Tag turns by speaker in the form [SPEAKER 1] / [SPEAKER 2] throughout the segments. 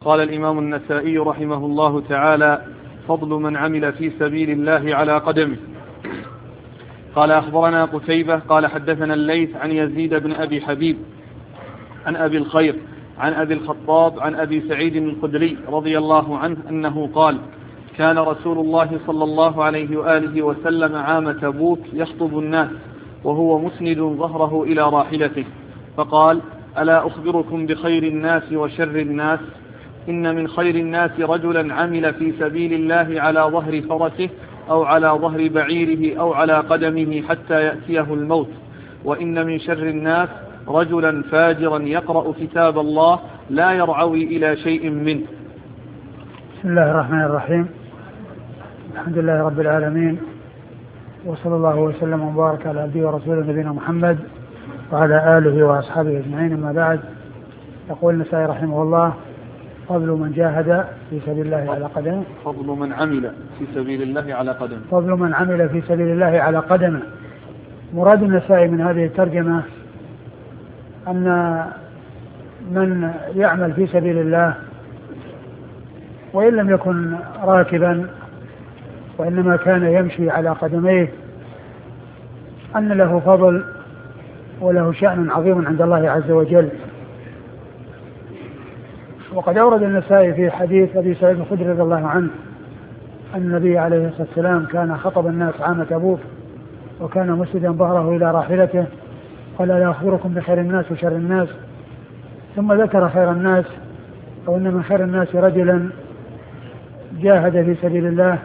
[SPEAKER 1] قال الإمام النسائي رحمه الله تعالى: فضل من عمل في سبيل الله على قدمه. قال أخبرنا قتيبة قال حدثنا الليث عن يزيد بن أبي حبيب عن أبي الخير عن أبي الخطاب عن أبي سعيد الخدري رضي الله عنه أنه قال: كان رسول الله صلى الله عليه وآله وسلم عام تبوك يخطب الناس وهو مسند ظهره إلى راحلته، فقال: ألا أخبركم بخير الناس وشر الناس؟ إن من خير الناس رجلا عمل في سبيل الله على ظهر فرسه أو على ظهر بعيره أو على قدمه حتى يأتيه الموت، وإن من شر الناس رجلا فاجرا يقرأ كتاب الله لا يرعوي إلى شيء منه.
[SPEAKER 2] بسم الله الرحمن الرحيم. الحمد لله رب العالمين، وصلى الله وسلم وبارك على عبده ورسوله نبينا محمد وعلى آله وأصحابه أجمعين، أما بعد. يقول النسائي رحمه الله: فضل من جاهد في سبيل الله على قدمه.
[SPEAKER 1] فضل من عمل في سبيل الله على قدمه.
[SPEAKER 2] فضل من عمل في سبيل الله على قدمه. مراد النسائي من هذه الترجمة أن من يعمل في سبيل الله وإن لم يكن راكبا وإنما كان يمشي على قدميه أن له فضل وله شأن عظيم عند الله عز وجل. وقد أورد النسائي في حديث أبي سعيد الخدري رضي الله عنه أن النبي عليه الصلاة والسلام كان خطب الناس عام تبوك وكان مسندا ظهره إلى راحلته، قال: لا أخبركم بخير الناس وشر الناس؟ ثم ذكر خير الناس، أو أن من خير الناس رجلا جاهد في سبيل الله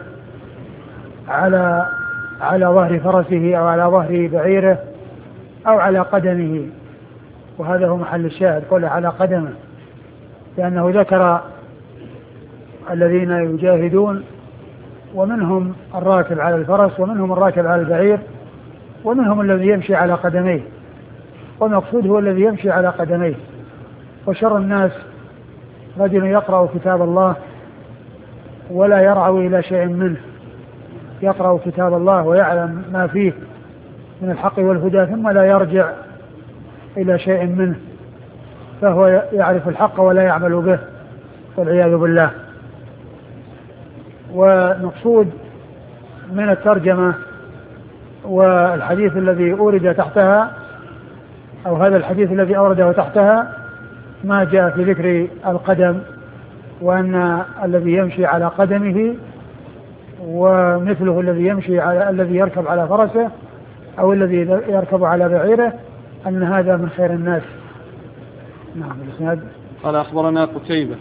[SPEAKER 2] على ظهر فرسه أو على ظهر بعيره أو على قدمه، وهذا هو محل الشاهد، قوله على قدمه، لأنه ذكر الذين يجاهدون ومنهم الراكب على الفرس ومنهم الراكب على البعير ومنهم الذي يمشي على قدميه، والمقصود هو الذي يمشي على قدميه. وشر الناس رجل يقرأ كتاب الله ولا يرعوي إلى شيء منه، يقرأ كتاب الله ويعلم ما فيه من الحق والهدى ثم لا يرجع إلى شيء منه، فهو يعرف الحق ولا يعمل به والعياذ بالله. والمقصود من الترجمة والحديث الذي أورد تحتها، أو هذا الحديث الذي أورده تحتها، ما جاء في ذكر القدم، وأن الذي يمشي على قدمه ومثله الذي يركب على فرسه أو الذي يركب على بعيره أن هذا من خير الناس. نعم. الإسناد.
[SPEAKER 1] قال أخبرنا قتيبة.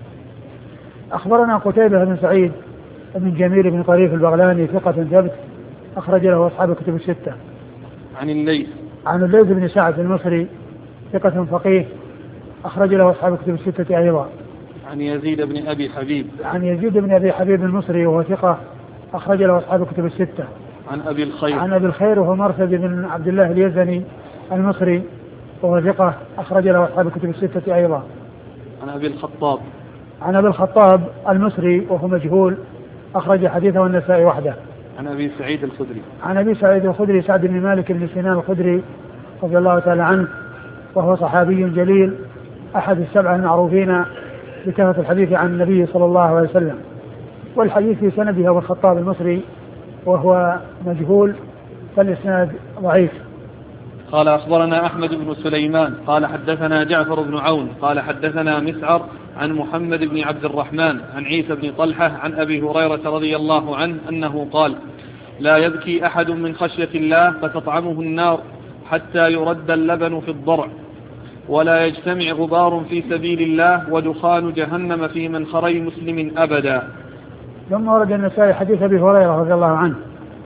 [SPEAKER 2] أخبرنا قتيبة بن سعيد بن جميل بن طريف البغلاني ثقة ثبت أخرج له أصحاب الكتب الستة.
[SPEAKER 1] عن الليث.
[SPEAKER 2] عن الليث بن سعد المصري ثقة فقيه أخرج له أصحاب الكتب الستة أيضا.
[SPEAKER 1] عن يزيد بن أبي حبيب.
[SPEAKER 2] عن يزيد بن أبي حبيب المصري وهو ثقة أخرج له أصحاب الكتب الستة.
[SPEAKER 1] عن أبي الخير.
[SPEAKER 2] عن أبي الخير وهو مرثد بن عبد الله اليزني المصري وهو ثقة أخرج له أصحاب الكتب الستة أيضا.
[SPEAKER 1] عن أبي الخطاب.
[SPEAKER 2] عن أبي الخطاب المصري وهو مجهول أخرج حديثه النسائي وحده.
[SPEAKER 1] عن أبي سعيد الخدري.
[SPEAKER 2] عن أبي سعيد الخدري سعد بن مالك بن سنان الخدري رضي الله تعالى عنه، وهو صحابي جليل أحد السبعة المعروفين بكثرة الحديث عن النبي صلى الله عليه وسلم. والحديث في سنده أبو الخطاب المصري وهو مجهول، فالإسناد ضعيف.
[SPEAKER 1] قال أخبرنا أحمد بن سليمان قال حدثنا جعفر بن عون قال حدثنا مسعر عن محمد بن عبد الرحمن عن عيسى بن طلحة عن أبي هريرة رضي الله عنه أنه قال: لا يبكي أحد من خشية الله فتطعمه النار حتى يرد اللبن في الضرع، ولا يجتمع غبار في سبيل الله ودخان جهنم في منخري مسلم أبدا.
[SPEAKER 2] ثم ورد النسائي حديث أبي هريرة رضي الله عنه: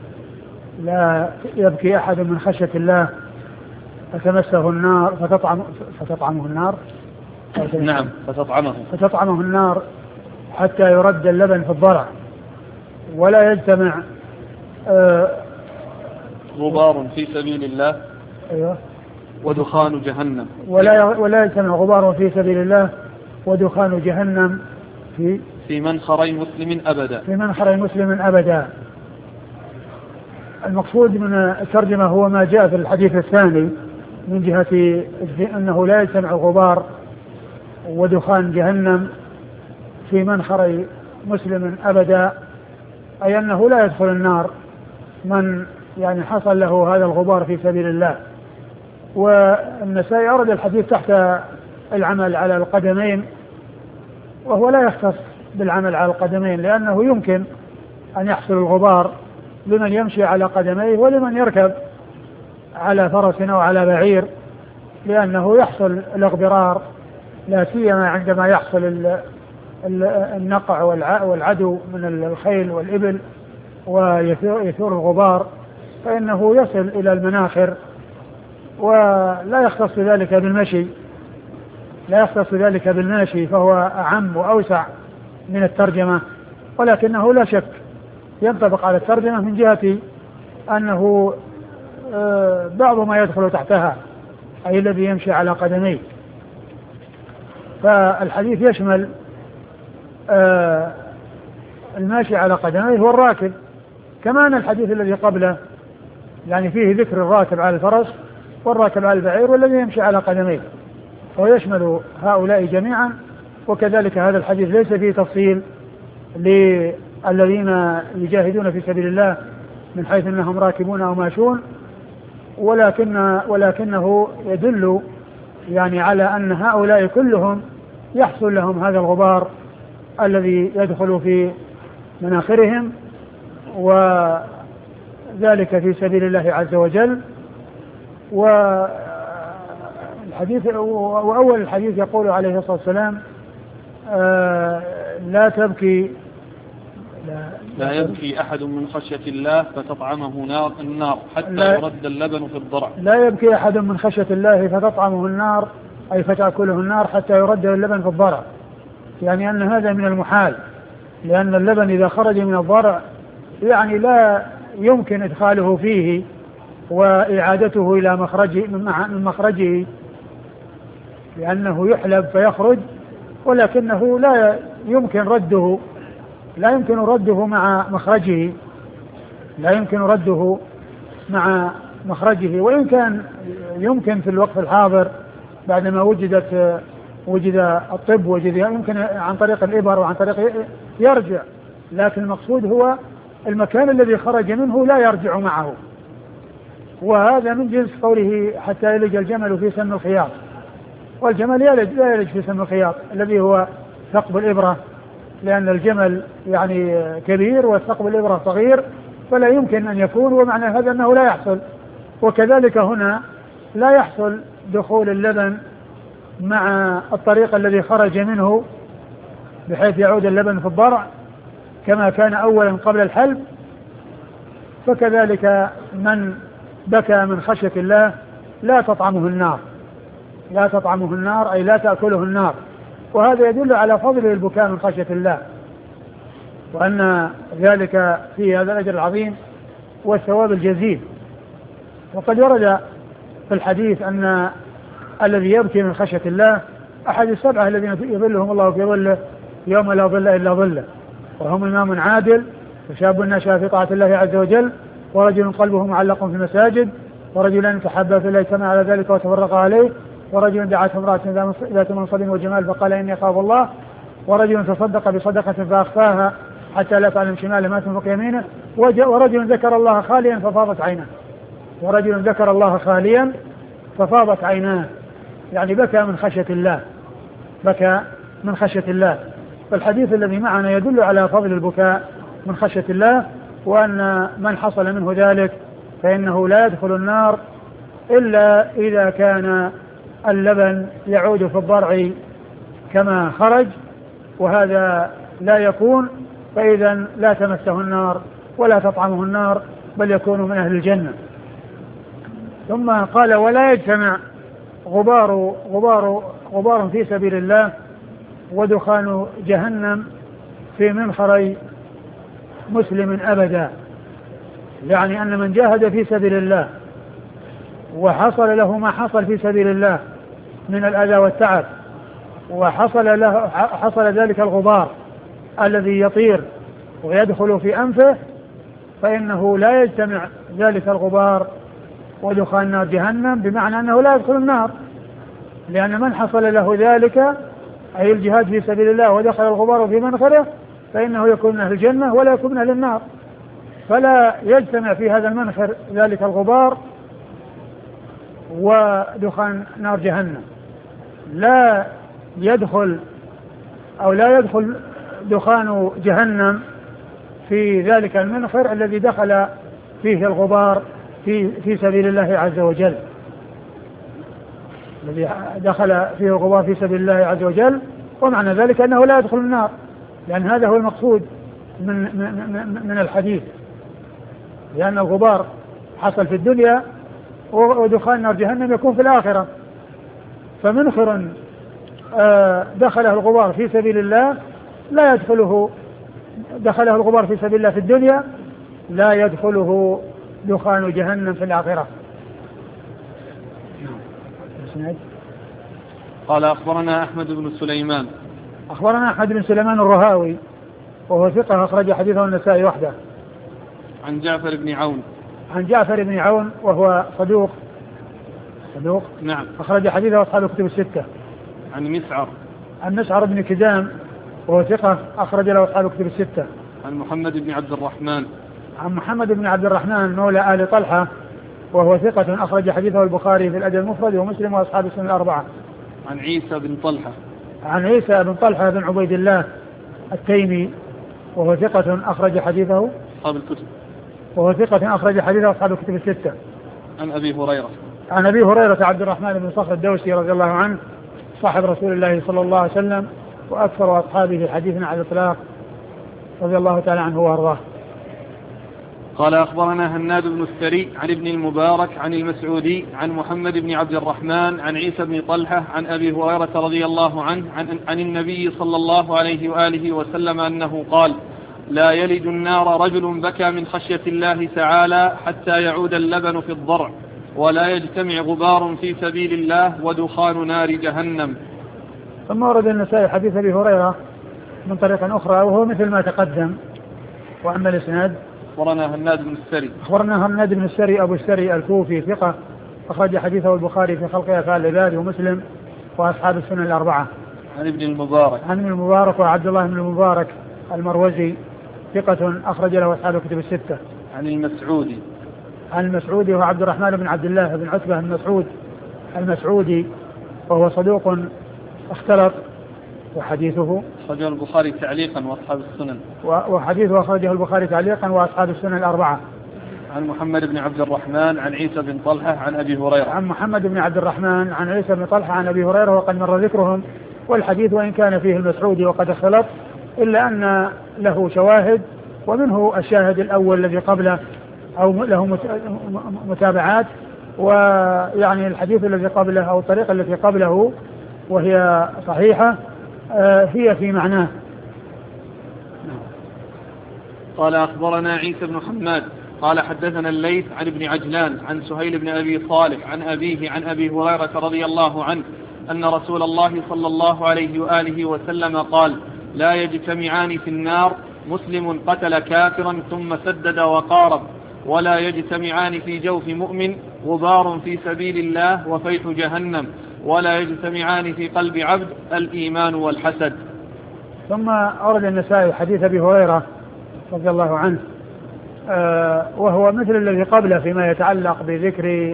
[SPEAKER 2] لا يبكي أحد من خشية الله فتمسه النار فتطعمه النار.
[SPEAKER 1] نعم.
[SPEAKER 2] فتطعمه النار حتى يرد اللبن في الضرع، ولا يجتمع
[SPEAKER 1] غبار في سبيل الله.
[SPEAKER 2] أيوه.
[SPEAKER 1] ودخان جهنم.
[SPEAKER 2] ولا يجتمع غبار في سبيل الله ودخان جهنم
[SPEAKER 1] في منخري مسلم أبدا.
[SPEAKER 2] في منخري مسلم أبدا. المقصود من الترجمة هو ما جاء في الحديث الثاني من جهة أنه لا يجتمع غبار ودخان جهنم في منخر مسلم أبدا، أي أنه لا يدخل النار من يعني حصل له هذا الغبار في سبيل الله. والنسائي أورد الحديث تحت العمل على القدمين، وهو لا يختص بالعمل على القدمين، لأنه يمكن أن يحصل الغبار لمن يمشي على قدميه ولمن يركب على فرس أو على بعير، لأنه يحصل الاغبرار لا سيما عندما يحصل النقع والعدو من الخيل والإبل ويثور الغبار، فإنه يصل إلى المناخر. ولا يختص ذلك بالمشي، لا يختص ذلك بالماشي، فهو أعم وأوسع من الترجمة، ولكنه لا شك ينطبق على الترجمة من جهة أنه بعض ما يدخل تحتها، أي الذي يمشي على قدميه. فالحديث يشمل الماشي على قدميه والراكب، كما أن الحديث الذي قبله يعني فيه ذكر الراكب على الفرس والراكب على البعير والذي يمشي على قدميه، وهو يشمل هؤلاء جميعا. وكذلك هذا الحديث ليس فيه تفصيل للذين يجاهدون في سبيل الله من حيث أنهم راكبون أو ماشون، ولكنه يدل يعني على أن هؤلاء كلهم يحصل لهم هذا الغبار الذي يدخل في مناخرهم، وذلك في سبيل الله عز وجل. وأول الحديث يقول عليه الصلاة والسلام لا تبكي
[SPEAKER 1] لا يبكي أحد من خشية الله فتطعمه النار حتى يرد اللبن في الضرع.
[SPEAKER 2] لا يبكي أحد من خشية الله فتطعمه النار، أي فتأكله النار حتى يرد اللبن في الضرع، يعني أن هذا من المحال، لأن اللبن إذا خرج من الضرع يعني لا يمكن إدخاله فيه وإعادته إلى من مخرجه، لأنه يحلب فيخرج، ولكنه لا يمكن رده مع مخرجه، وإن كان يمكن في الوقت الحاضر بعدما وجد الطب يمكن عن طريق الإبر وعن طريق يرجع، لكن المقصود هو المكان الذي خرج منه لا يرجع معه. وهذا من جنس قوله حتى يلج الجمل في سم الخياط، والجمل لا يلج في سم الخياط الذي هو ثقب الإبرة، لأن الجمل يعني كبير والثقب الإبرة صغير، فلا يمكن أن يكون، ومعنى هذا أنه لا يحصل. وكذلك هنا لا يحصل دخول اللبن مع الطريق الذي خرج منه بحيث يعود اللبن في الضرع كما كان أولا قبل الحلب. فكذلك من بكى من خشية الله لا تطعمه النار أي لا تأكله النار. وهذا يدل على فضل البكاء من خشية الله، وأن ذلك فيه هذا الأجر العظيم والثواب الجزيل. وقد ورد في الحديث أن الذي يبكي من خشية الله أحد السبعة الذين يظلهم الله في ظله يوم لا ظل إلا ظله، وهم إمام عادل وشاب نشأ في طاعة الله عز وجل، ورجل قلبه معلق في المساجد، ورجلان تحابا في الله اجتمع على ذلك وتفرقا عليه، ورجل دعته امرأة ذات منصب وجمال فقال إني أخاف الله، ورجل تصدق بصدقة فأخفاها حتى لا تعلم شماله ما تنفق يمينه، ورجل ذكر الله خاليا ففاضت عيناه، يعني بكى من خشية الله. فالحديث الذي معنا يدل على فضل البكاء من خشية الله، وأن من حصل منه ذلك فإنه لا يدخل النار إلا إذا كان اللبن يعود في الضرع كما خرج، وهذا لا يكون، فإذا لا تمسه النار ولا تطعمه النار، بل يكون من أهل الجنة. ثم قال ولا يجتمع غبار في سبيل الله ودخان جهنم في منخري مسلم أبدا، يعني أن من جاهد في سبيل الله وحصل له ما حصل في سبيل الله من الأذى والتعب، حصل ذلك الغبار الذي يطير ويدخل في أنفه، فإنه لا يجتمع ذلك الغبار ودخان نار جهنم، بمعنى أنه لا يدخل النار، لأن من حصل له ذلك أي الجهاد في سبيل الله ودخل الغبار في منخره فإنه يكون من أهل الجنة ولا يكون من أهل النار. فلا يجتمع في هذا المنخر ذلك الغبار ودخان نار جهنم، لا يدخل دخان جهنم في ذلك المنخر الذي دخل فيه الغبار في سبيل الله عز وجل، الذي دخل فيه الغبار في سبيل الله عز وجل. ومعنى ذلك أنه لا يدخل النار، لأن هذا هو المقصود من الحديث، لأن الغبار حصل في الدنيا ودخان نار جهنم يكون في الآخرة. فمنخر دخله الغبار في سبيل الله لا يدخله، دخله الغبار في سبيل الله في الدنيا لا يدخله دخان جهنم في الآخرة.
[SPEAKER 1] قال أخبرنا أحمد بن سليمان.
[SPEAKER 2] أخبرنا أحمد بن سليمان الرهاوي وهو ثقة أخرج حديثه النسائي وحده.
[SPEAKER 1] عن جعفر بن عون.
[SPEAKER 2] عن جعفر بن عون وهو صدوق.
[SPEAKER 1] نعم.
[SPEAKER 2] أخرج حديثه أصحاب الكتب الستة.
[SPEAKER 1] عن مسعر.
[SPEAKER 2] عن مسعر بن كدام وهو ثقة أخرج له أصحاب الكتب الستة.
[SPEAKER 1] عن محمد بن عبد الرحمن.
[SPEAKER 2] عن محمد بن عبد الرحمن مولى آل طلحة وهو ثقة أخرج حديثه البخاري في الأدب المفرد ومسلم وأصحاب السنن الأربعة.
[SPEAKER 1] عن عيسى بن طلحة.
[SPEAKER 2] عن عيسى بن طلحة بن عبيد الله التيمي وهو ثقة أخرج حديثه
[SPEAKER 1] أصحاب الكتب.
[SPEAKER 2] وهو ثقة أخرج حديثه أصحاب الكتب الستة.
[SPEAKER 1] عن أبي هريرة.
[SPEAKER 2] عن أبي هريرة عبد الرحمن بن صخر الدوسي رضي الله عنه صاحب رسول الله صلى الله عليه وسلم وأكثر أصحابه حديثا على الإطلاق رضي الله تعالى عنه وأرضاه.
[SPEAKER 1] قال أخبرنا هناد بن السري عن ابن المبارك عن المسعودي عن محمد بن عبد الرحمن عن عيسى بن طلحة عن أبي هريرة رضي الله عنه عن النبي صلى الله عليه وآله وسلم أنه قال: لا يلج النار رجل بكى من خشية الله تعالى حتى يعود اللبن في الضرع، ولا يجتمع غبار في سبيل الله ودخان نار جهنم.
[SPEAKER 2] ثم ورد النسائي حديث أبي هريرة من طريق أخرى وهو مثل ما تقدم. وأما الإسناد
[SPEAKER 1] أخبرنا هناد بن السري.
[SPEAKER 2] أخبرنا هناد بن السري أبو السري الكوفي ثقة أخرج حديثه البخاري في خلق أفعال العباد ومسلم وأصحاب السنن الأربعة.
[SPEAKER 1] عن ابن المبارك.
[SPEAKER 2] عن ابن المبارك وعبد الله بن المبارك المروزي ثقة أخرج له أصحاب الكتب الستة.
[SPEAKER 1] عن المسعودي.
[SPEAKER 2] عن المسعودي وهو عبد الرحمن بن عبد الله بن عتبة المسعودي وهو صدوق اختلط وحديثه
[SPEAKER 1] أخرجه البخاري تعليقا وأصحاب السنن.
[SPEAKER 2] وحديثه أخرجه البخاري تعليقا وأصحاب السنن الأربعة.
[SPEAKER 1] عن محمد بن عبد الرحمن عن عيسى بن طلحة عن أبي هريرة.
[SPEAKER 2] عن محمد بن عبد الرحمن عن عيسى بن طلحة عن أبي هريرة وقد مر ذكرهم. والحديث وإن كان فيه المسعودي وقد اختلط إلا أن له شواهد، ومنه الشاهد الأول الذي قبله أو له متابعات، ويعني الحديث الذي قبله أو الطريقة التي قبله وهي صحيحة هي في معناه.
[SPEAKER 1] قال أخبرنا عيسى بن حماد قال حدثنا الليث عن ابن عجلان عن سهيل بن أبي صالح عن أبيه عن أبي هريرة رضي الله عنه أن رسول الله صلى الله عليه وآله وسلم قال: لا يجتمعان في النار مسلم قتل كافرا ثم سدد وقارب، ولا يجتمعان في جوف مؤمن غبار في سبيل الله وفيح جهنم، ولا يجتمعان في قلب عبد الإيمان والحسد.
[SPEAKER 2] ثم أورد النسائي حديث أبي هريرة رضي الله عنه وهو مثل الذي قبله فيما يتعلق بذكر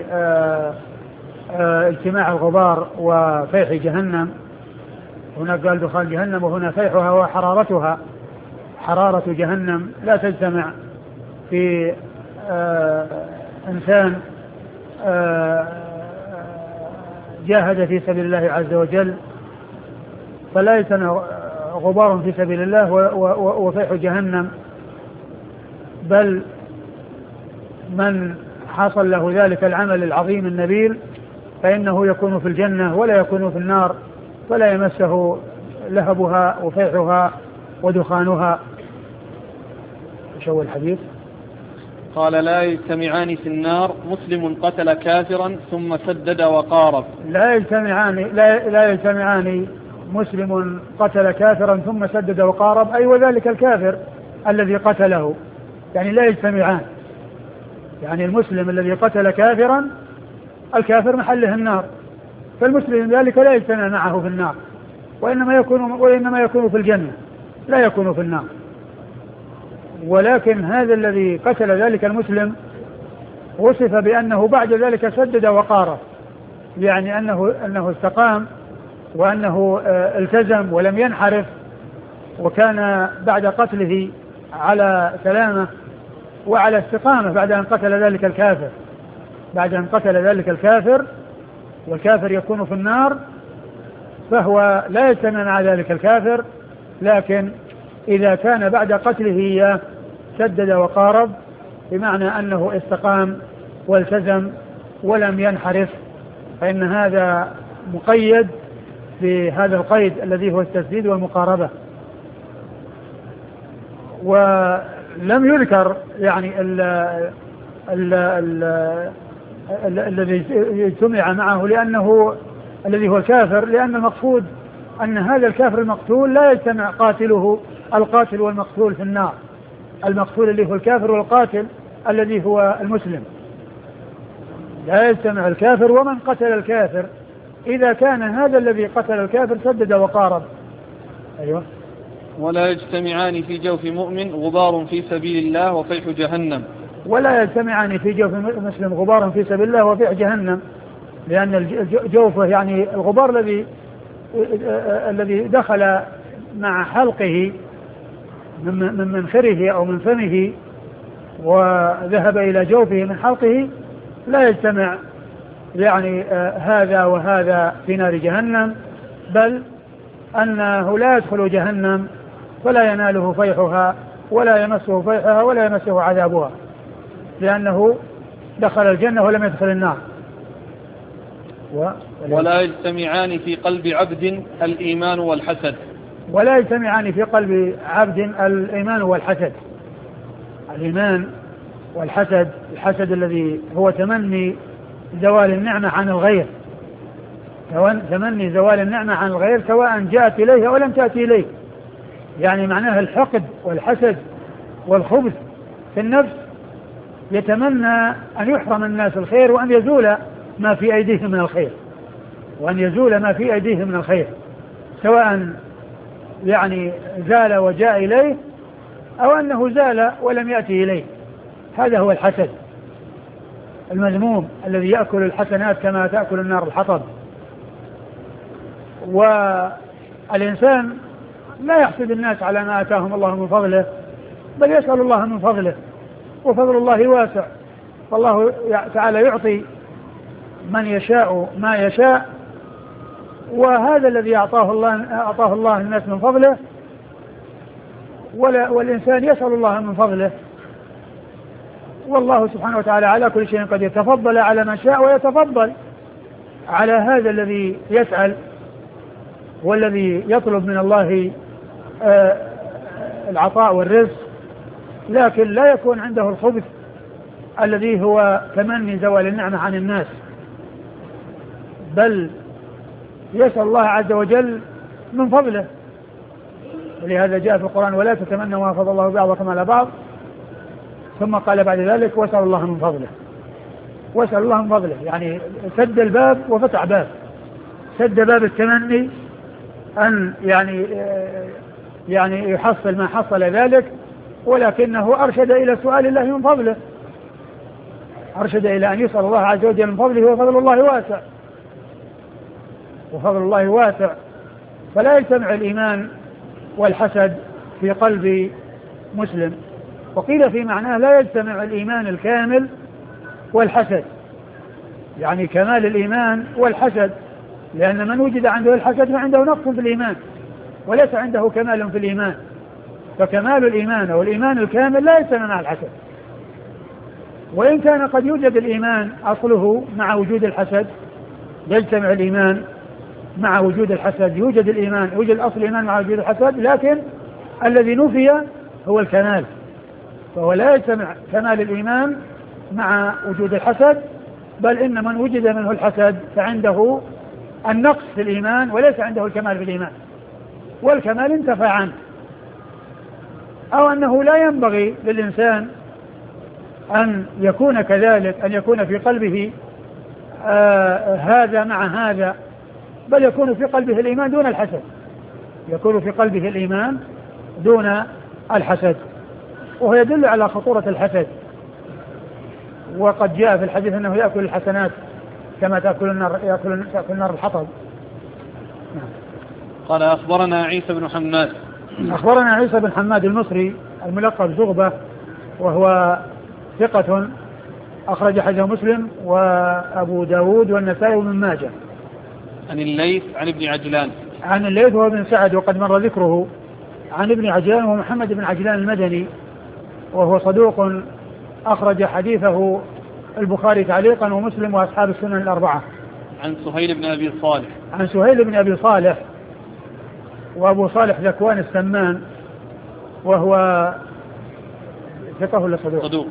[SPEAKER 2] اجتماع الغبار وفيح جهنم. هنا قال دخان جهنم وهنا فيحها وحرارتها. حرارة جهنم لا تجتمع في إنسان جاهد في سبيل الله عز وجل فلا يجتمع غبار في سبيل الله وفيح جهنم، بل من حصل له ذلك العمل العظيم النبيل فإنه يكون في الجنة ولا يكون في النار، فلا يمسه لهبها وفيحها ودخانها. شو الحديث؟
[SPEAKER 1] قال: لا يجتمعان في النار مسلم قتل كافرا ثم سدد وقارب.
[SPEAKER 2] لا يجتمعان مسلم قتل كافرا ثم سدد وقارب، أي وذلك الكافر الذي قتله، يعني لا يجتمعان. يعني المسلم الذي قتل كافرا الكافر محله النار، فالمسلم ذلك لا يجتمع معه في النار، وإنما يكون في الجنة لا يكون في النار. ولكن هذا الذي قتل ذلك المسلم وصف بأنه بعد ذلك سدد وقارب، يعني أنه استقام وأنه التزم ولم ينحرف، وكان بعد قتله على سلامة وعلى استقامة بعد أن قتل ذلك الكافر. بعد أن قتل ذلك الكافر، والكافر يكون في النار، فهو لا يجتمع مع ذلك الكافر، لكن إذا كان بعد قتله سدد وقارب، بمعنى أنه استقام والتزم ولم ينحرف، فإن هذا مقيد بهذا القيد الذي هو التسديد والمقاربة. ولم يذكر يعني الذي اجتمع معه لأنه الذي هو الكافر، لأن المقصود أن هذا الكافر المقتول لا يجتمع قاتله القاتل والمقتول في النار. المقتول اللي هو الكافر والقاتل الذي هو المسلم، لا يجتمع الكافر ومن قتل الكافر إذا كان هذا الذي قتل الكافر سدد وقارب. أيوة.
[SPEAKER 1] ولا يجتمعان في جوف مؤمن غبار في سبيل الله وفيح جهنم.
[SPEAKER 2] ولا يجتمعان في جوف مسلم غبار في سبيل الله وفيح جهنم، لأن الجوف يعني الغبار الذي دخل مع حلقه من منخره أو من فمه وذهب إلى جوفه من حلقه، لا يجتمع يعني هذا وهذا في نار جهنم، بل أنه لا يدخل جهنم فلا يناله فيحها ولا يمسه فيحها ولا يمسه عذابها، لأنه دخل الجنة ولم يدخل النار.
[SPEAKER 1] ولا يجتمعان في قلب عبد الإيمان والحسد.
[SPEAKER 2] ولا يجتمعان في قلب عبد الإيمان والحسد. الإيمان والحسد، الحسد الذي هو تمني زوال النعمة عن الغير، تمني زوال النعمة عن الغير سواء جاءت إليه أو لم تأتي إليه، يعني معناها الحقد والحسد والخبث في النفس، يتمنى أن يحرم الناس الخير وأن يزول ما في أيديهم من الخير، وأن يزول ما في أيديهم من الخير، سواء يعني زال وجاء إليه أو أنه زال ولم يأتي إليه. هذا هو الحسد المذموم الذي يأكل الحسنات كما تأكل النار الحطب. والإنسان لا يحسد الناس على ما آتاهم الله من فضله، بل يسأل الله من فضله، وفضل الله واسع، فالله تعالى يعطي من يشاء ما يشاء، وهذا الذي أعطاه الله الناس من فضله، والإنسان يسأل الله من فضله، والله سبحانه وتعالى على كل شيء قد يتفضل على من شاء ويتفضل على هذا الذي يسأل والذي يطلب من الله العطاء والرزق، لكن لا يكون عنده الخبث الذي هو تمني زوال النعمة عن الناس، بل يسأل الله عز وجل من فضله. ولهذا جاء في القرآن ولا تتمنوا ما فضل الله بعضكم على بعض، ثم قال بعد ذلك واسأل الله من فضله. واسأل الله من فضله يعني سد الباب وفتح باب، سد باب التمني أن يعني يحصل ما حصل ذلك، ولكنه أرشد إلى سؤال الله من فضله، أرشد إلى أن يسأل الله عز وجل من فضله، وفضل الله واسع، وفضل الله واسع. فلا يجتمع الإيمان والحسد في قلب مسلم. وقيل في معناه لا يجتمع الإيمان الكامل والحسد، يعني كمال الإيمان والحسد، لأن من وجد عنده الحسد فعنده نقص في الإيمان وليس عنده كمال في الإيمان. فكمال الإيمان والإيمان الكامل لا يجتمع مع الحسد، وإن كان قد يوجد الإيمان أصله مع وجود الحسد، يجتمع الإيمان مع وجود الحسد، يوجد الإيمان، يوجد أصل الإيمان مع وجود الحسد، لكن الذي نفي هو الكمال، فهو لا يجتمع كمال الإيمان مع وجود الحسد، بل إن من وجد منه الحسد فعنده النقص في الإيمان وليس عنده الكمال في الإيمان، والكمال انتفى عنه. أو أنه لا ينبغي للإنسان أن يكون كذلك، أن يكون في قلبه هذا مع هذا، بل يكون في قلبه الإيمان دون الحسد، يكون في قلبه الإيمان دون الحسد، وهو يدل على خطورة الحسد. وقد جاء في الحديث أنه يأكل الحسنات كما تأكل النار الحطب.
[SPEAKER 1] قال أخبرنا عيسى بن حماد.
[SPEAKER 2] أخبرنا عيسى بن حماد المصري الملقب زغبة، وهو ثقة أخرج حديثه مسلم وأبو داود والنسائي وابن ماجه.
[SPEAKER 1] عن الليث عن ابن عجلان.
[SPEAKER 2] عن الليث وهو ابن سعد وقد مر ذكره. عن ابن عجلان ومحمد بن عجلان المدني، وهو صدوق أخرج حديثه البخاري تعليقا ومسلم وأصحاب السنن الأربعة.
[SPEAKER 1] عن سهيل بن أبي صالح.
[SPEAKER 2] عن سهيل بن أبي صالح، وأبو صالح ذكوان السمان، وهو ثقة ولا صدوق؟
[SPEAKER 1] صدوق.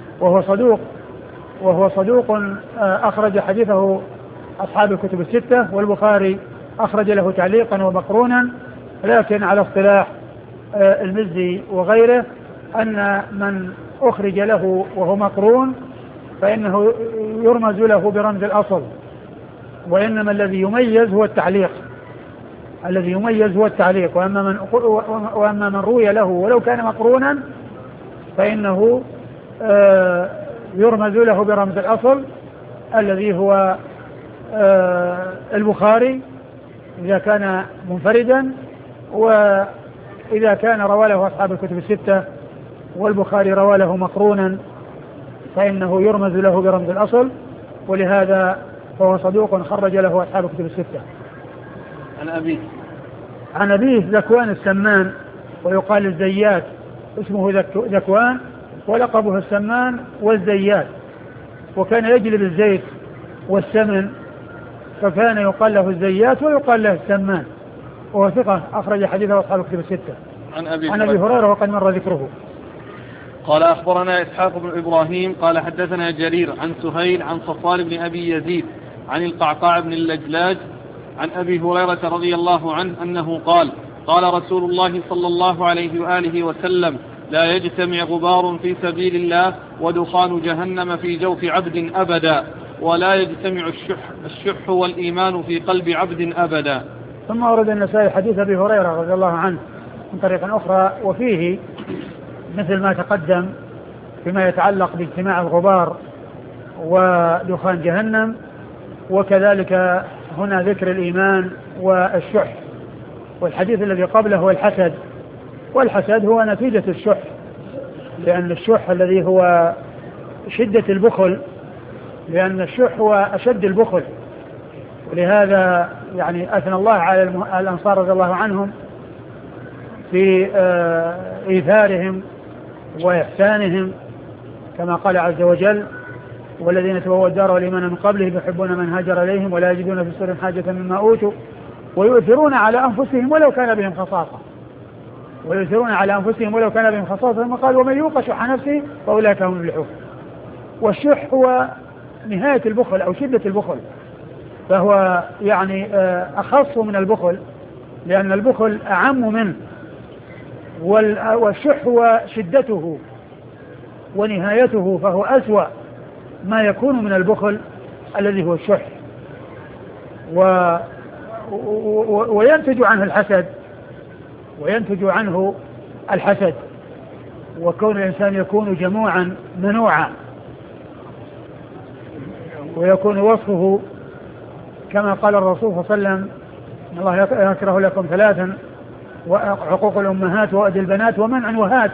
[SPEAKER 2] وهو صدوق أخرج حديثه أصحاب الكتب الستة، والبخاري أخرج له تعليقا ومقرونا، لكن على اصطلاح المزي وغيره أن من أخرج له وهو مقرون فإنه يرمز له برمز الأصل، وإنما الذي يميز هو التعليق. وأما من روي له ولو كان مقرونا فإنه يرمز له برمز الأصل الذي هو البخاري إذا كان منفردا، وإذا كان روى له أصحاب الكتب الستة والبخاري روى له مقرونا فإنه يرمز له برمز الأصل، ولهذا فهو صدوق خرج له أصحاب الكتب الستة. عن أبيه ذكوان السمان، ويقال الزيات، اسمه ذكوان ولقبه السمان والزيات، وكان يجلب الزيت والسمن فكان يقال له الزيات ويقال له السمان، وهو ثقة أخرج حديثه أصحاب الكتب الستة.
[SPEAKER 1] عن
[SPEAKER 2] أبي هريرة وقد مر ذكره.
[SPEAKER 1] قال أخبرنا إسحاق بن إبراهيم قال حدثنا جرير عن سهيل عن صفوان بن أبي يزيد عن القعقاع بن اللجلاج عن أبي هريرة رضي الله عنه أنه قال قال رسول الله صلى الله عليه وآله وسلم لا يجتمع غبار في سبيل الله ودخان جهنم في جوف عبد أبدا، ولا يجتمع الشح والإيمان في قلب عبد أبدا.
[SPEAKER 2] ثم ورد النسائي حديث أبي هريرة رضي الله عنه من طريق أخرى، وفيه مثل ما تقدم فيما يتعلق باجتماع الغبار ودخان جهنم، وكذلك هنا ذكر الإيمان والشح. والحديث الذي قبله هو الحسد، والحسد هو نتيجة الشح، لأن الشح الذي هو شدة البخل، لأن الشح هو أشد البخل، ولهذا يعني أثنى الله على الأنصار رضي الله عنهم في إيثارهم وإحسانهم، كما قال عز وجل والذين تبوأوا الدار والإيمان من قبلهم يحبون من هاجر إليهم ولا يجدون في صدورهم حاجة مما أوتوا ويؤثرون على أنفسهم ولو كان بهم خصاصة ثم قال ومن يوق شح نفسه فأولئك هم المفلحون. والشح هو نهاية البخل أو شدة البخل، فهو يعني أخص من البخل، لأن البخل أعم منه، والشح هو شدته ونهايته، فهو أسوأ ما يكون من البخل الذي هو الشح. وينتج عنه الحسد، وكون الإنسان يكون جموعا منوعا، ويكون وصفه كما قال الرسول صلى الله عليه وسلم إن الله يكره لكم ثلاثا وعقوق الأمهات وأذى البنات ومنع وهات.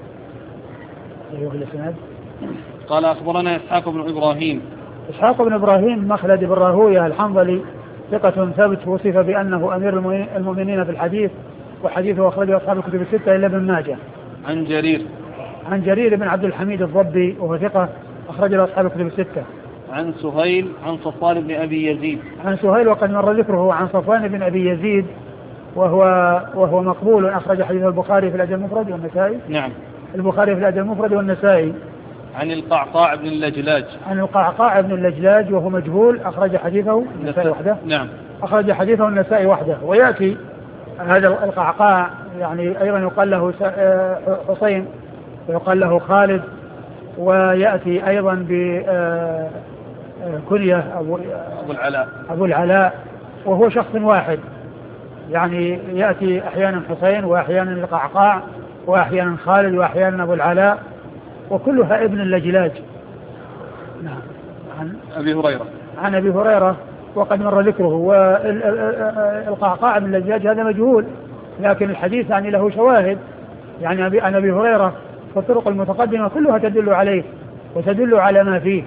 [SPEAKER 1] قال أخبرنا إسحاق بن إبراهيم
[SPEAKER 2] مخلد بن راهويه الحنظلي ثقة ثابت، وصف بأنه أمير المؤمنين في الحديث، وحديثه أخرجه أصحاب الكتب الستة إلا ابن ماجه. عن جرير بن عبد الحميد الضبي وهو ثقة أخرجه أصحاب الكتب الستة.
[SPEAKER 1] عن سهيل عن صفوان بن أبي يزيد.
[SPEAKER 2] عن سهيل وقد مر ذكره. عن صفوان بن أبي يزيد وهو مقبول أخرج حديث البخاري في الأدب المفرد والنسائي.
[SPEAKER 1] نعم.
[SPEAKER 2] البخاري في الأدب المفرد والنسائي.
[SPEAKER 1] عن القعقاع بن اللجلاج وهو مجهول أخرج حديثه النسائي وحده.
[SPEAKER 2] نعم. أخرج حديثه النسائي وحده. ويأتي هذا القعقاع يعني أيضا يقال له حسين ويقال له خالد، ويأتي أيضا بكنية أبو العلاء، وهو شخص واحد، يعني يأتي أحيانا حسين وأحيانا القعقاع وأحيانا خالد وأحيانا أبو العلاء وكلها ابن اللجلاج. نعم. عن أبي هريرة وقد مر ذكره. والقعقاع بن اللجلاج هذا مجهول، لكن الحديث يعني له شواهد يعني عن أبي هريرة، فالطرق المتقدمة كلها تدل عليه وتدل على ما فيه.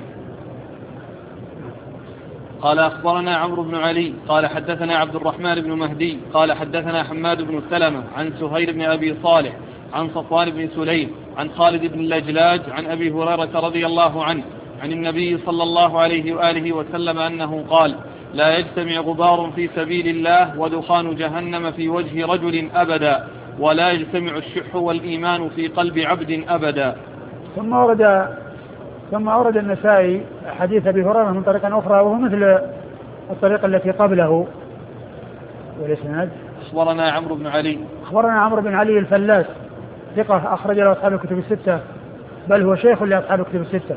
[SPEAKER 1] قال أخبرنا عمرو بن علي قال حدثنا عبد الرحمن بن مهدي قال حدثنا حماد بن سلمة عن سهيل بن أبي صالح عن صفوان بن سليم عن خالد بن اللجلاج عن أبي هريرة رضي الله عنه عن النبي صلى الله عليه وآله وسلم أنه قال: لا يجتمع غبار في سبيل الله ودخان جهنم في وجه رجل أبدا، ولا يجتمع الشح والإيمان في قلب عبد أبدا.
[SPEAKER 2] ثم أورد النسائي حديث أبي هريرة من طريقة أخرى وهو مثل الطريقة التي قبله. والإسناد:
[SPEAKER 1] أخبرنا عمرو بن علي
[SPEAKER 2] الفلاس ثقة أخرج له أصحاب الكتب الستة، بل هو شيخ لأصحاب الكتب الستة.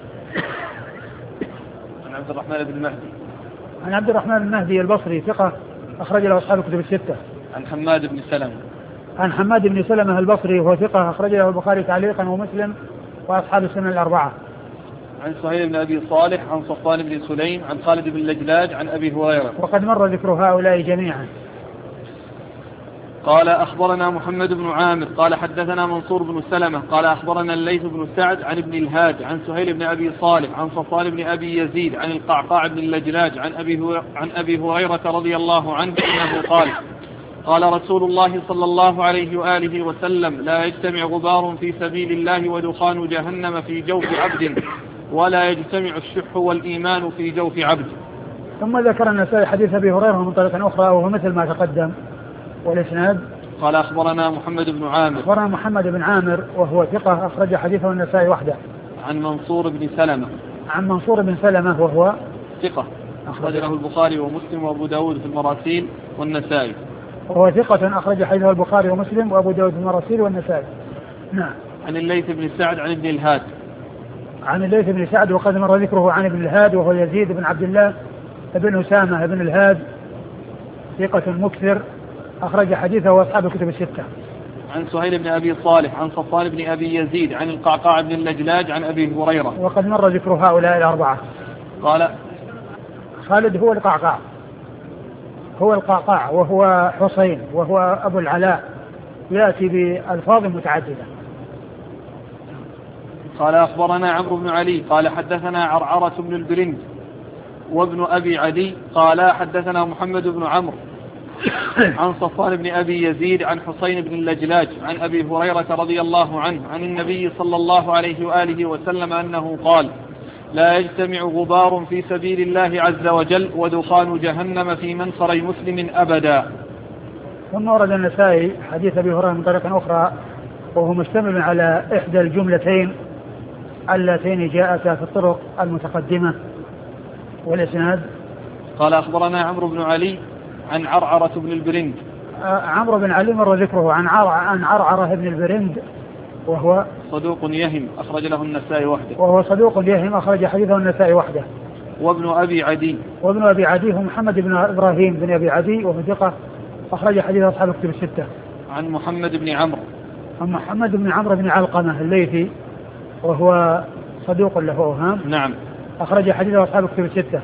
[SPEAKER 1] عن عبد الرحمن بن مهدي
[SPEAKER 2] البصري ثقة أخرج له أصحاب الكتب الستة.
[SPEAKER 1] عن حماد بن
[SPEAKER 2] سلمة البصري وهو ثقة أخرج له البخاري تعليقا ومسلم وأصحاب السنن الأربعة.
[SPEAKER 1] عن سهيل بن أبي صالح عن صفوان بن سليم عن خالد بن اللجلاج عن أبي هريرة.
[SPEAKER 2] وقد مر ذكر هؤلاء جميعا.
[SPEAKER 1] قال أخبرنا محمد بن عامر قال حدثنا منصور بن سلمة قال أخبرنا الليث بن سعد عن ابن الهاد عن سهيل بن أبي صالح عن صفوان بن أبي يزيد عن القعقاع بن اللجلاج عن أبي هريرة رضي الله عنه أنه قال: قال رسول الله صلى الله عليه وآله وسلم: لا يجتمع غبار في سبيل الله ودخان جهنم في جوف عبد، ولا يجتمع الشح والإيمان في جوف عبد.
[SPEAKER 2] ثم ذكر النسائي حديث أبي هريرة من طريق أخرى وهو مثل ما تقدم. والإسناد:
[SPEAKER 1] قال أخبرنا محمد
[SPEAKER 2] بن عامر وهو ثقة أخرج حديثه النسائي وحده.
[SPEAKER 1] عن منصور بن سلمة
[SPEAKER 2] وهو
[SPEAKER 1] ثقة أخرج له البخاري ومسلم وأبو داود في المراسيل والنسائي.
[SPEAKER 2] وهو ثقة أخرج حديثه البخاري ومسلم وأبو داود في المراسيل والنسائي. نعم.
[SPEAKER 1] عن الليث بن سعد عن ابن الهاد.
[SPEAKER 2] عن الليث بن سعد وقد مر ذكره عن ابن الهاد وهو يزيد بن عبد الله بن أسامة بن الهاد ثقة مكثر أخرج حديثه وأصحاب الكتب الستة.
[SPEAKER 1] عن سهيل بن أبي صالح عن صفوان بن أبي يزيد عن القعقاع بن اللجلاج عن أبي هريرة.
[SPEAKER 2] وقد مر ذكر هؤلاء الأربعة.
[SPEAKER 1] قال:
[SPEAKER 2] خالد هو القعقاع وهو حسين وهو أبو العلاء، يأتي بألفاظ متعددة.
[SPEAKER 1] قال أخبرنا عمرو بن علي قال حدثنا عرعرة بن البرند وابن أبي عدي قال حدثنا محمد بن عمرو عن صفوان بن أبي يزيد عن حسين بن اللجلاج عن أبي هريرة رضي الله عنه عن النبي صلى الله عليه وآله وسلم أنه قال: لا يجتمع غبار في سبيل الله عز وجل ودخان جهنم في منخر مسلم أبدا.
[SPEAKER 2] ثم ورد النسائي حديث أبي هريرة من طريق أخرى وهو مشتمل على إحدى الجملتين اللتين جاءتا في الطرق المتقدمة. والإسناد:
[SPEAKER 1] قال أخبرنا عمرو بن علي عن عرعرة بن البرند.
[SPEAKER 2] عمرو بن علي مر ذكره عن عرعرة بن البرند وهو
[SPEAKER 1] صدوق يهم أخرج له النسائي
[SPEAKER 2] أخرج حديثه النسائي وحده.
[SPEAKER 1] وابن أبي
[SPEAKER 2] عدي هو محمد بن إبراهيم بن أبي عدي وهو ثقة أخرج حديثه أصحاب الكتب الستة.
[SPEAKER 1] عن محمد بن عمرو
[SPEAKER 2] بن علقمة الليثي وهو صدوق له أوهام.
[SPEAKER 1] نعم.
[SPEAKER 2] أخرج حديثه أصحاب الكتب الستة.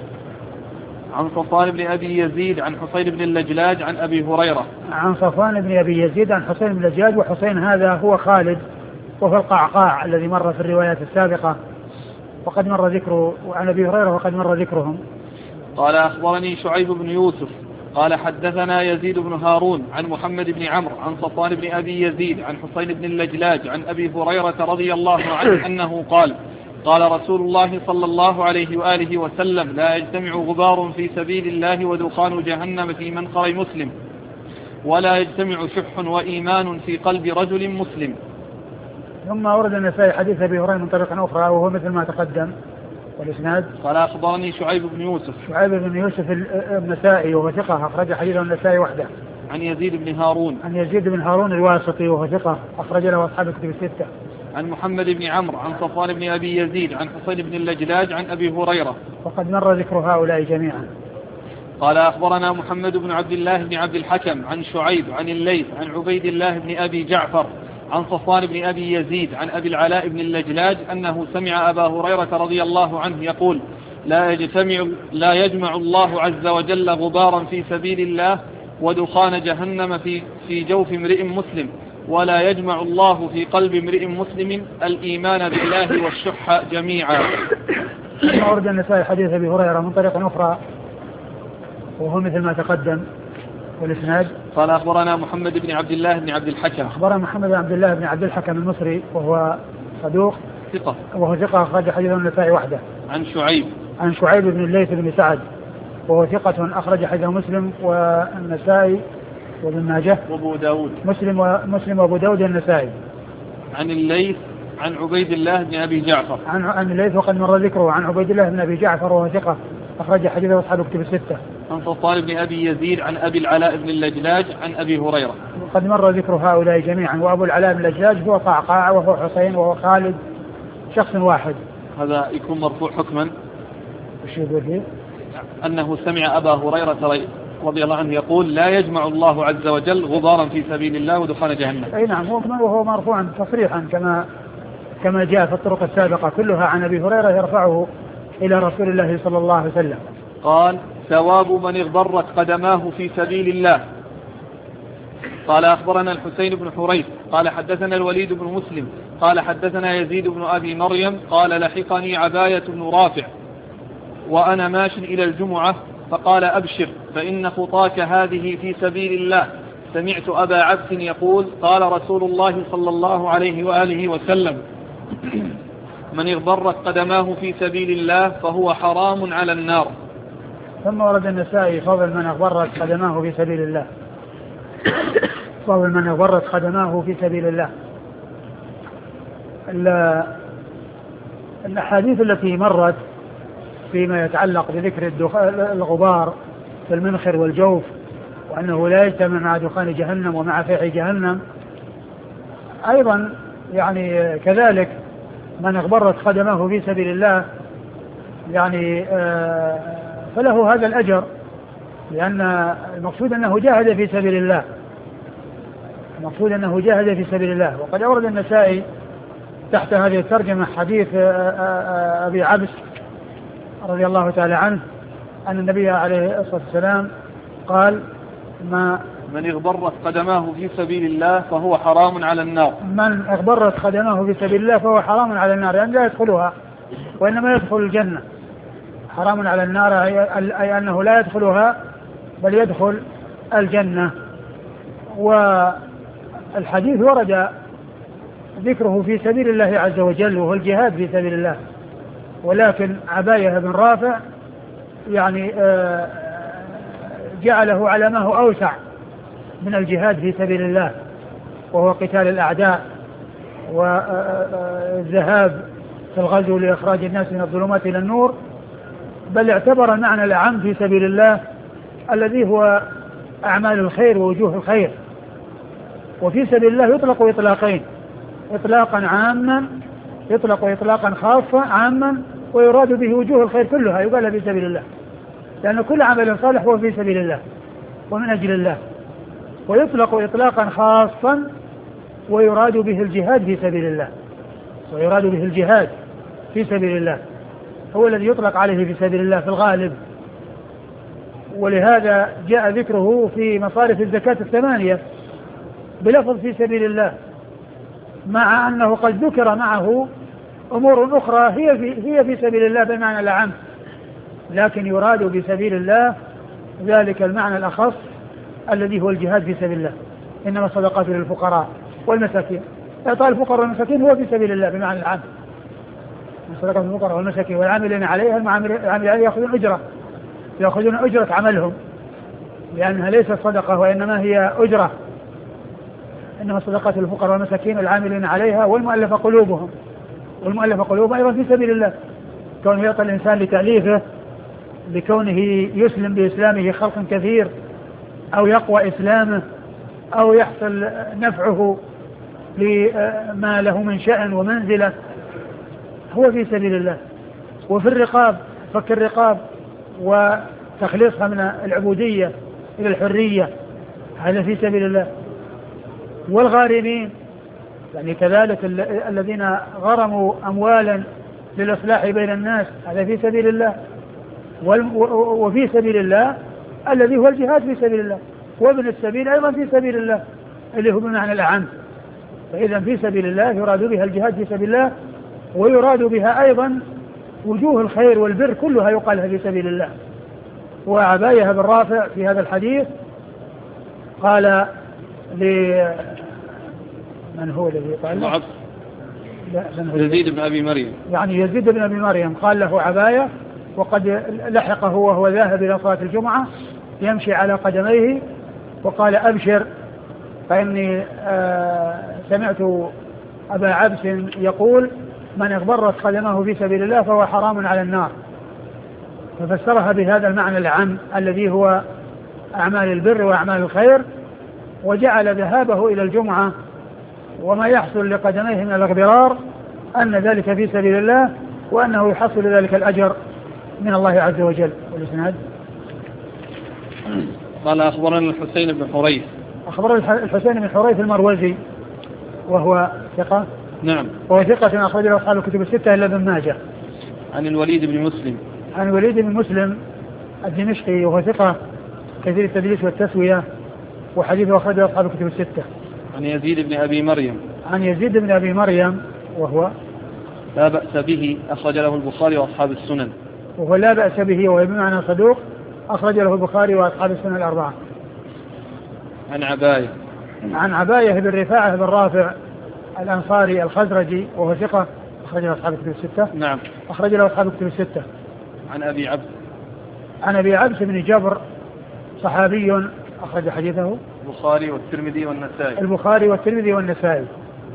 [SPEAKER 1] عن صفوان بن أبي يزيد عن حسين بن اللجلاج عن أبي هريرة.
[SPEAKER 2] عن صفوان بن أبي يزيد عن حسين بن اللجلاج، وحسين هذا هو خالد وهو القعقاع الذي مر في الروايات السابقة وقد مر ذكره عن أبي هريرة وقد مر ذكرهم.
[SPEAKER 1] قال أخبرني شعيب بن يوسف قال حدثنا يزيد بن هارون عن محمد بن عمرو عن صفوان بن أبي يزيد عن حسين بن اللجلاج عن أبي هريرة رضي الله عنه أنه قال: قال رسول الله صلى الله عليه وآله وسلم: لا يجتمع غبار في سبيل الله ودخان جهنم في منخر مسلم، ولا يجتمع شح وإيمان في قلب رجل مسلم.
[SPEAKER 2] ثم ورد النسائي حديث أبي هريرة من طريق أخرى وهو مثل ما تقدم. والإسناد:
[SPEAKER 1] قال أخبرني شعيب بن يوسف
[SPEAKER 2] النسائي وهو ثقة أخرج حديثه النسائي وحده.
[SPEAKER 1] عن يزيد بن هارون
[SPEAKER 2] الواسطي وهو ثقة أخرج له أصحاب الكتب الستة.
[SPEAKER 1] عن محمد بن عمرو عن صفوان بن أبي يزيد عن حسين بن اللجلاج عن أبي هريرة.
[SPEAKER 2] وقد مر ذكر هؤلاء جميعا.
[SPEAKER 1] قال أخبرنا محمد بن عبد الله بن عبد الحكم عن شعيب عن الليث عن عبيد الله بن أبي جعفر عن صفوان بن أبي يزيد عن أبي العلاء بن اللجلاج أنه سمع أبا هريرة رضي الله عنه يقول لا يجمع الله عز وجل غبارا في سبيل الله ودخان جهنم في جوف امرئ مسلم، ولا يجمع الله في قلب امرئ مسلم الإيمان بالله والشح جميعا.
[SPEAKER 2] أورد النسائي حديث أبي هريرة من طريق أخرى وهو مثل ما تقدم والإسناد.
[SPEAKER 1] قال أخبرنا محمد بن عبد الله بن عبد الحكم.
[SPEAKER 2] أخبرنا محمد بن عبد الله بن عبد الحكم المصري وهو صدوق
[SPEAKER 1] ثقة،
[SPEAKER 2] وهو ثقة أخرج حديثه النسائي وحده.
[SPEAKER 1] عن
[SPEAKER 2] شعيب بن الليث بن سعد وهو ثقة أخرج حديثه مسلم والنسائي وابن ماجه
[SPEAKER 1] وابو داود.
[SPEAKER 2] مسلم وابو داود النسائي.
[SPEAKER 1] عن الليث عن عبيد الله بن أبي جعفر.
[SPEAKER 2] عن الليث وقد مر ذكره. عن عبيد الله بن أبي جعفر وهو ثقة أخرج حديثه أصحاب كتب الستة.
[SPEAKER 1] عن صفوان بن أبي يزيد عن أبي العلاء بن اللجلاج عن أبي هريرة.
[SPEAKER 2] قد مر ذكر هؤلاء جميعا. وأبو العلاء بن اللجلاج هو قعقاع وهو حسين وهو خالد، شخص واحد.
[SPEAKER 1] هذا يكون مرفوع حكما.
[SPEAKER 2] وش يقول فيه؟ أنه
[SPEAKER 1] سمع أبا هريرة رضي الله عنه يقول لا يجمع الله عز وجل غبارا في سبيل الله ودخان جهنم.
[SPEAKER 2] أي نعم، وهو مرفوعا تصريحا كما جاء في الطرق السابقة كلها عن أبي هريرة يرفعه إلى رسول الله صلى الله عليه وسلم.
[SPEAKER 1] قال ثواب من اغبرت قدماه في سبيل الله. قال أخبرنا الحسين بن حريث قال حدثنا الوليد بن مسلم قال حدثنا يزيد بن أبي مريم قال لحقني عباية بن رافع وأنا ماش إلى الجمعة فقال أبشر فإن خطاك هذه في سبيل الله. سمعت أبا عبس يقول قال رسول الله صلى الله عليه وآله وسلم من اغبرت قدماه في سبيل الله فهو حرام على النار.
[SPEAKER 2] ثم ورد النسائي فضل من اغبرت قدماه في سبيل الله. فضل من اغبرت قدماه في سبيل الله. الأحاديث التي مرت فيما يتعلق بذكر الغبار في المنخر والجوف وأنه لا يجتمع مع دخان جهنم ومع فيح جهنم، أيضا يعني كذلك من اغبرت قدمه في سبيل الله يعني فله هذا الأجر، لأن المقصود أنه جاهد في سبيل الله. المقصود أنه جاهد في سبيل الله. وقد أورد النسائي تحت هذه الترجمة حديث أبي عبس رضي الله تعالى عنه أن النبي عليه الصلاة والسلام قال
[SPEAKER 1] من اغبرت قدماه في سبيل الله فهو حرام على النار.
[SPEAKER 2] من اغبرت قدماه في سبيل الله فهو حرام على النار، يعني لا يدخلها وإنما يدخل الجنة. حرام على النار أي أنه لا يدخلها بل يدخل الجنة. والحديث ورد ذكره في سبيل الله عز وجل وهو الجهاد في سبيل الله، ولكن عباية بن رافع يعني جعله على ما هو أوسع من الجهاد في سبيل الله، وهو قتال الأعداء والذهاب في الغزو لإخراج الناس من الظلمات إلى النور، بل اعتبر المعنى الأعم في سبيل الله الذي هو أعمال الخير ووجوه الخير. وفي سبيل الله يطلق إطلاقين، إطلاقا عاما يطلق إطلاقا خاصا عاما ويراد به وجوه الخير كلها يقال في سبيل الله، لأن كل عمل صالح هو في سبيل الله ومن أجل الله. ويطلق إطلاقا خاصا ويراد به الجهاد في سبيل الله، ويراد به الجهاد في سبيل الله هو الذي يطلق عليه في سبيل الله في الغالب. ولهذا جاء ذكره في مصارف الزكاة 8 بلفظ في سبيل الله، مع أنه قد ذكر معه أمور أخرى هي في سبيل الله بالمعنى الأعم، لكن يراد بسبيل الله ذلك المعنى الأخص الذي هو الجهاد في سبيل الله. إنما الصدقات للفقراء والمساكين، إعطاء الفقراء والمساكين هو في سبيل الله بمعنى العام. الصدقات للفقراء والمساكين والعاملين عليها، العاملين عليها يأخذون أجرة عملهم، لأنها ليست صدقة وإنما هي أجرة. إنما الصدقات للفقراء والمساكين والعاملين عليها والمؤلفة قلوبهم، والمؤلفة قلوبهم أيضا في سبيل الله، كونه يعطي الإنسان لتأليفه، لكونه يسلم بإسلامه خلق كثير، أو يقوى إسلامه، أو يحصل نفعه لما له من شأن ومنزلة، هو في سبيل الله. وفي الرقاب، فك الرقاب تخليصها من العبودية إلى الحرية، هذا في سبيل الله. والغارمين يعني كذلك الذين غرموا أموالا للإصلاح بين الناس، هذا في سبيل الله. وفي سبيل الله الذي هو الجهاد في سبيل الله، وابن السبيل أيضا في سبيل الله اللي هو بمعنى الأعم. فإذا في سبيل الله يراد بها الجهاد في سبيل الله، ويراد بها أيضا وجوه الخير والبر كلها يقالها في سبيل الله. وعباية بن رافع في هذا الحديث قال من هو الذي قال
[SPEAKER 1] يزيد بن أبي مريم،
[SPEAKER 2] يعني يزيد بن أبي مريم قال له عباية، وقد لحقه وهو ذاهب إلى صلاة الجمعة يمشي على قدميه، وقال أبشر فإني سمعت أبا عبس يقول من اغبرت قدمه في سبيل الله فهو حرام على النار. ففسرها بهذا المعنى العام الذي هو أعمال البر وأعمال الخير، وجعل ذهابه إلى الجمعة وما يحصل لقدميه من الاغبرار أن ذلك في سبيل الله، وأنه يحصل ذلك الأجر من الله عز وجل. والإسناد
[SPEAKER 1] قال أخبرنا الحسين بن حريث،
[SPEAKER 2] أخبرنا الحسين بن حريث المروزي وهو ثقة،
[SPEAKER 1] نعم،
[SPEAKER 2] وهو ثقة أخرج له أصحاب الكتب الستة إلا ابن ماجه.
[SPEAKER 1] عن الوليد بن مسلم،
[SPEAKER 2] عن الوليد بن مسلم الدمشقي وهو ثقة كثير التدليس والتسوية، وحديثه أخرج له أصحاب الكتب الستة.
[SPEAKER 1] عن يزيد بن أبي مريم،
[SPEAKER 2] عن يزيد بن أبي مريم وهو
[SPEAKER 1] لا بأس به أخرج له البخاري وأصحاب السنن،
[SPEAKER 2] وهو لا بأس به وهو بمعنى صدوق أخرج له البخاري وأصحاب السنن الأربعة.
[SPEAKER 1] عن عباية،
[SPEAKER 2] عن عباية بن رفاعة بن رافع الأنصاري الخزرجي وهو ثقة أخرج له أصحاب الكتب الستة،
[SPEAKER 1] نعم،
[SPEAKER 2] أخرج له أصحاب الكتب الستة.
[SPEAKER 1] عن أبي عبد،
[SPEAKER 2] عن أبي عبس بن جبر صحابي أخرج حديثه
[SPEAKER 1] البخاري والترمذي والنسائي،
[SPEAKER 2] البخاري والترمذي والنسائي.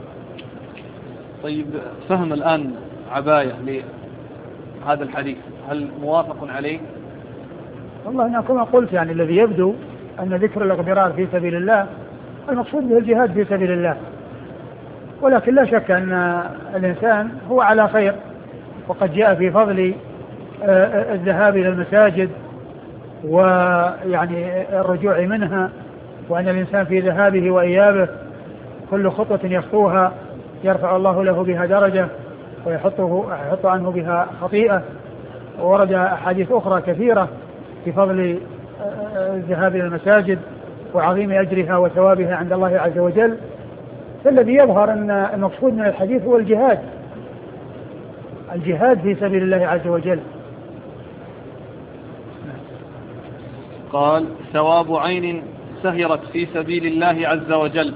[SPEAKER 1] طيب، فهم الآن عباية لهذا الحديث هل موافق عليه؟
[SPEAKER 2] والله أنا كما قلت يعني الذي يبدو أن ذكر الاغبرار في سبيل الله المقصود به الجهاد في سبيل الله، ولكن لا شك أن الإنسان هو على خير، وقد جاء في فضل الذهاب إلى المساجد ويعني الرجوع منها، وأن الإنسان في ذهابه وإيابه كل خطوة يخطوها يرفع الله له بها درجة ويحط عنه بها خطيئة. وورد أحاديث أخرى كثيرة في فضل الذهاب إلى المساجد وعظيم أجرها وثوابها عند الله عز وجل. فالذي يظهر أن المقصود من الحديث هو الجهاد في سبيل الله عز وجل.
[SPEAKER 1] قال ثواب عين سهرت في سبيل الله عز وجل.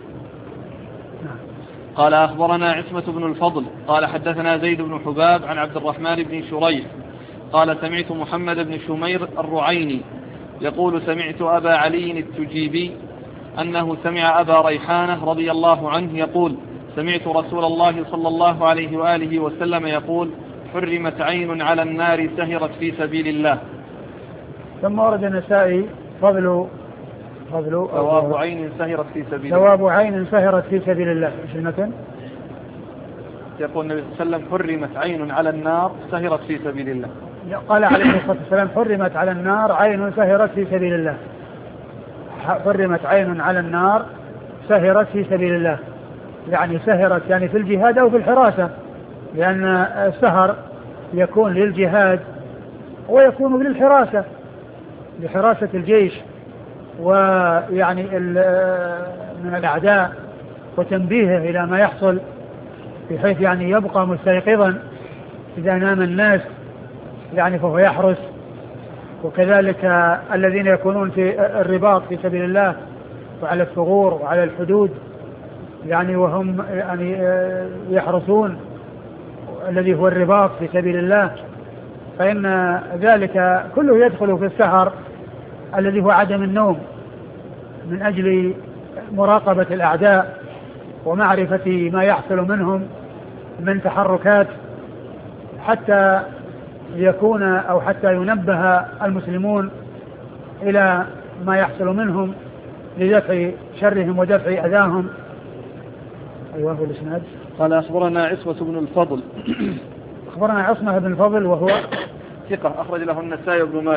[SPEAKER 1] قال أخبرنا عصمة بن الفضل قال حدثنا زيد بن حباب عن عبد الرحمن بن شريح قال سمعت محمد بن شمير الرعيني يقول سمعت أبا علي التجيبي أنه سمع أبا ريحانة رضي الله عنه يقول سمعت رسول الله صلى الله عليه وآله وسلم يقول حرمت عين على النار سهرت في سبيل الله.
[SPEAKER 2] ثم ورد النسائي فضل
[SPEAKER 1] ثواب عين سهرت في سبيل الله.
[SPEAKER 2] ثواب عين سهرت في سبيل الله. ايش المتن؟
[SPEAKER 1] يقول النبي صلى الله عليه وسلم حرمت عين على النار سهرت في سبيل الله.
[SPEAKER 2] قال عليه الصلاة والسلام حرمت على النار عين سهرت في سبيل الله. حرمت عين على النار سهرت في سبيل الله، يعني سهرت يعني في الجهاد أو في الحراسة، لأن السهر يكون للجهاد ويكون للحراسة، لحراسة الجيش ويعني من الأعداء وتنبيهه إلى ما يحصل، بحيث يعني يبقى مستيقظا إذا نام الناس يعني فهو يحرس. وكذلك الذين يكونون في الرباط في سبيل الله وعلى الثغور وعلى الحدود يعني وهم يعني يحرسون الذي هو الرباط في سبيل الله، فإن ذلك كله يدخل في السهر الذي هو عدم النوم من أجل مراقبة الأعداء ومعرفة ما يحصل منهم من تحركات، حتى يكون أو حتى ينبه المسلمون إلى ما يحصل منهم لدفع شرهم ودفع أذاهم. أيوه هو الإسناد.
[SPEAKER 1] قال أخبرنا عصمة بن الفضل
[SPEAKER 2] أخبرنا عصمة بن الفضل وهو
[SPEAKER 1] ثقة أخرج له النسائي وابن ماجه.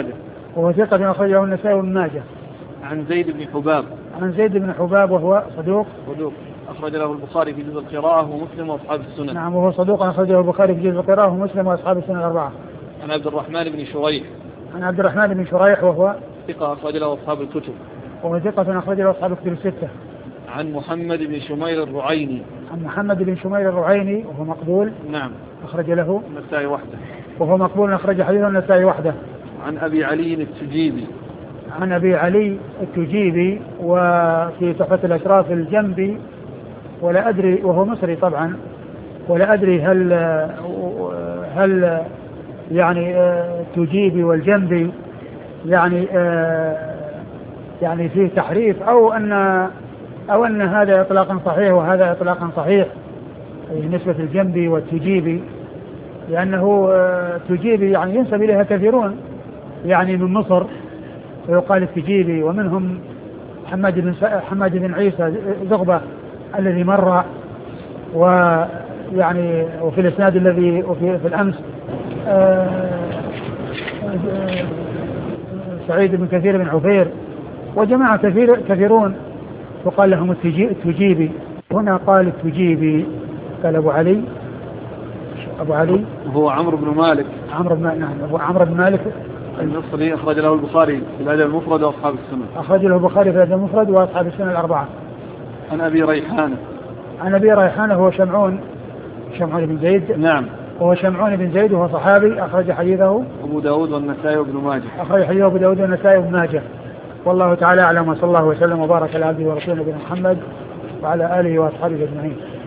[SPEAKER 2] وهو ثقة أخرجه النسائي وابن ماجه.
[SPEAKER 1] عن زيد بن حباب.
[SPEAKER 2] عن زيد بن حباب وهو صدوق.
[SPEAKER 1] أخرج له البخاري في جزء القراءة ومسلم وأصحاب السنن.
[SPEAKER 2] نعم وهو صدوق أخرجه البخاري في جزء القراءة ومسلم وأصحاب السنن الأربعة.
[SPEAKER 1] عن عبد الرحمن بن شريح.
[SPEAKER 2] عن عبد الرحمن بن شريح وهو
[SPEAKER 1] ثقة أخرج له أصحاب الكتب.
[SPEAKER 2] وهو ثقة أخرج له أصحاب الكتب الستة.
[SPEAKER 1] عن محمد بن شمير الرعيني.
[SPEAKER 2] عن محمد بن شمير الرعيني وهو مقبول.
[SPEAKER 1] نعم.
[SPEAKER 2] أخرج له
[SPEAKER 1] النسائي وحده.
[SPEAKER 2] وهو مقبول أخرج حديثه النسائي وحده.
[SPEAKER 1] عن أبي علي التجيبي.
[SPEAKER 2] عن أبي علي التجيبي وفي تحفة الأشراف الجنبي، ولا أدري وهو مصري طبعا، ولا أدري هل يعني التجيبي والجنبي يعني فيه تحريف أو أن هذا إطلاقا صحيح وهذا إطلاقا صحيح بالنسبة الجنبي والتجيبي، لأنه التجيبي يعني ينسب إليها كثيرون يعني من مصر ويقال التجيبي، ومنهم حماد بن عيسى زغبة الذي مر، ويعني وفي الإسناد الذي وفي الأمس سعيد بن كثير بن عفير وجماعة كثيرون وقال لهم التجيبي. هنا قال التجيبي، قال أبو علي
[SPEAKER 1] هو عمرو بن مالك.
[SPEAKER 2] عمرو بن مالك
[SPEAKER 1] المصري، أخرج له البخاري في الأدب المفرد وأصحاب السنن.
[SPEAKER 2] أخرج له البخاري في الأدب المفرد وأصحاب السنن الأربعة.
[SPEAKER 1] عن أبي ريحانة.
[SPEAKER 2] عن أبي ريحانة هو شمعون بن زيد.
[SPEAKER 1] نعم.
[SPEAKER 2] وهو شمعون بن زيد وهو صحابي، أخرج حديثه
[SPEAKER 1] أبو داود والنسائي وابن ماجه.
[SPEAKER 2] أخرج حديثه أبو داود والنسائي وابن ماجه. والله تعالى أعلم، وصلى الله وسلم وبارك على عبده ورسوله نبينا محمد وعلى آله وأصحابه أجمعين.